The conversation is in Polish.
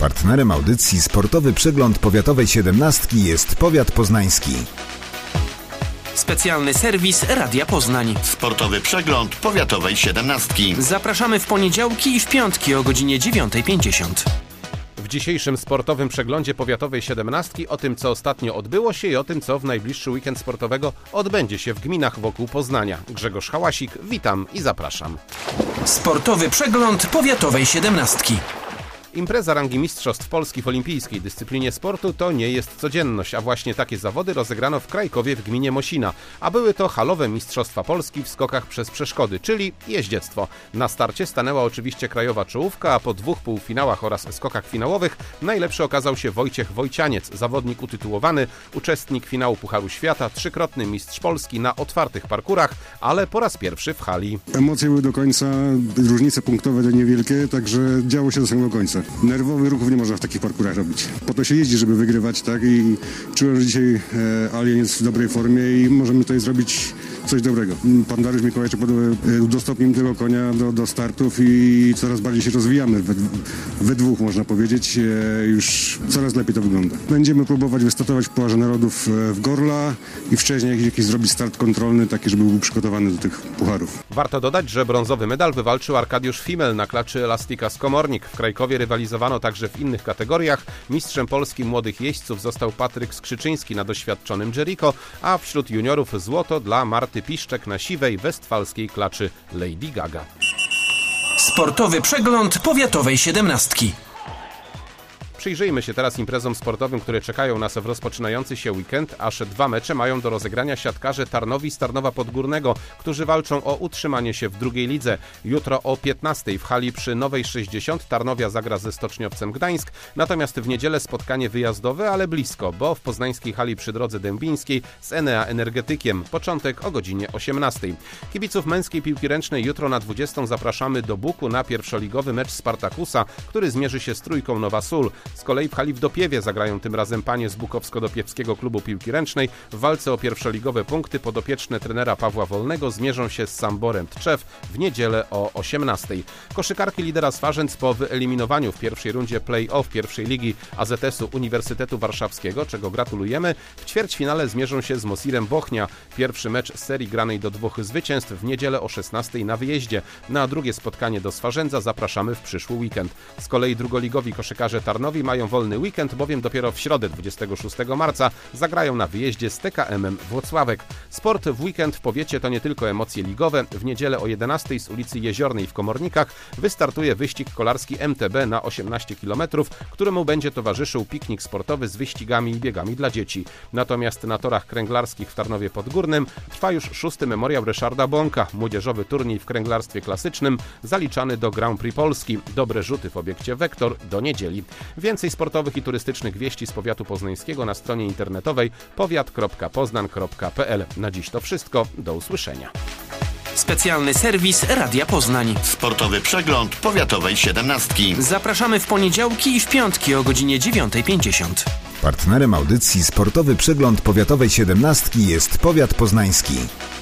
Partnerem audycji Sportowy Przegląd Powiatowej 17 jest Powiat Poznański. Specjalny serwis Radia Poznań. Sportowy Przegląd Powiatowej 17. Zapraszamy w poniedziałki i w piątki o godzinie 9:50. W dzisiejszym sportowym przeglądzie Powiatowej 17 o tym, co ostatnio odbyło się i o tym, co w najbliższy weekend sportowego odbędzie się w gminach wokół Poznania. Grzegorz Hałasik, witam i zapraszam. Sportowy Przegląd Powiatowej 17. Impreza rangi Mistrzostw Polski w olimpijskiej dyscyplinie sportu to nie jest codzienność, a właśnie takie zawody rozegrano w Krajkowie w gminie Mosina, a były to halowe Mistrzostwa Polski w skokach przez przeszkody, czyli jeździectwo. Na starcie stanęła oczywiście krajowa czołówka, a po dwóch półfinałach oraz skokach finałowych najlepszy okazał się Wojciech Wojcianiec, zawodnik utytułowany, uczestnik finału Pucharu Świata, trzykrotny mistrz Polski na otwartych parkurach, ale po raz pierwszy w hali. Emocje były do końca, różnice punktowe niewielkie, także działo się do samego końca. Nerwowych ruchów nie można w takich parkurach robić. Po to się jeździ, żeby wygrywać, tak? I czułem, że dzisiaj Alien jest w dobrej formie i możemy tutaj zrobić coś dobrego. Pan Dariusz Mikołajczyk udostępnił tego konia do startów i coraz bardziej się rozwijamy. We dwóch, można powiedzieć, już coraz lepiej to wygląda. Będziemy próbować wystartować w Pucharze Narodów w Gorla i wcześniej jakiś zrobić start kontrolny, taki, żeby był przygotowany do tych pucharów. Warto dodać, że brązowy medal wywalczył Arkadiusz Fimel na klaczy Elastika Skomornik. W Krajkowie rywalizowano także w innych kategoriach. Mistrzem Polski młodych jeźdźców został Patryk Skrzyczyński na doświadczonym Jericho, a wśród juniorów złoto dla Marty Piszczek na siwej westfalskiej klaczy Lady Gaga. Sportowy Przegląd Powiatowej 17. Przyjrzyjmy się teraz imprezom sportowym, które czekają nas w rozpoczynający się weekend. Aż dwa mecze mają do rozegrania siatkarze Tarnowi z Tarnowa Podgórnego, którzy walczą o utrzymanie się w drugiej lidze. Jutro o 15:00 w hali przy Nowej 60 Tarnowia zagra ze Stoczniowcem Gdańsk, natomiast w niedzielę spotkanie wyjazdowe, ale blisko, bo w poznańskiej hali przy Drodze Dębińskiej z Enea Energetykiem. Początek o godzinie 18:00. Kibiców męskiej piłki ręcznej jutro na 20:00 zapraszamy do Buku na pierwszoligowy mecz Spartakusa, który zmierzy się z Trójką Nowa Sól. Z kolei w hali w Dopiewie zagrają tym razem panie z Bukowsko-Dopiewskiego Klubu Piłki Ręcznej. W walce o pierwszoligowe punkty podopieczne trenera Pawła Wolnego zmierzą się z Samborem Tczew w niedzielę o 18:00. Koszykarki lidera Swarzędz po wyeliminowaniu w pierwszej rundzie play-off pierwszej ligi AZS-u Uniwersytetu Warszawskiego, czego gratulujemy, w ćwierćfinale zmierzą się z Mosirem Bochnia. Pierwszy mecz z serii granej do 2 zwycięstw w niedzielę o 16:00 na wyjeździe. Na drugie spotkanie do Swarzędza zapraszamy w przyszły weekend. Z kolei drugoligowi koszykarze Tarnowi mają wolny weekend, bowiem dopiero w środę 26 marca zagrają na wyjeździe z TKM-em Włocławek. Sport w weekend w powiecie to nie tylko emocje ligowe. W niedzielę o 11:00 z ulicy Jeziornej w Komornikach wystartuje wyścig kolarski MTB na 18 km, któremu będzie towarzyszył piknik sportowy z wyścigami i biegami dla dzieci. Natomiast na torach kręglarskich w Tarnowie Podgórnym trwa już 6. memoriał Ryszarda Bąka, młodzieżowy turniej w kręglarstwie klasycznym zaliczany do Grand Prix Polski. Dobre rzuty w obiekcie Wektor do niedzieli. Więcej sportowych i turystycznych wieści z powiatu poznańskiego na stronie internetowej powiat.poznan.pl. Na dziś to wszystko. Do usłyszenia. Specjalny serwis Radia Poznań. Sportowy Przegląd Powiatowej 17. Zapraszamy w poniedziałki i w piątki o godzinie 9:50. Partnerem audycji Sportowy Przegląd Powiatowej 17 jest Powiat Poznański.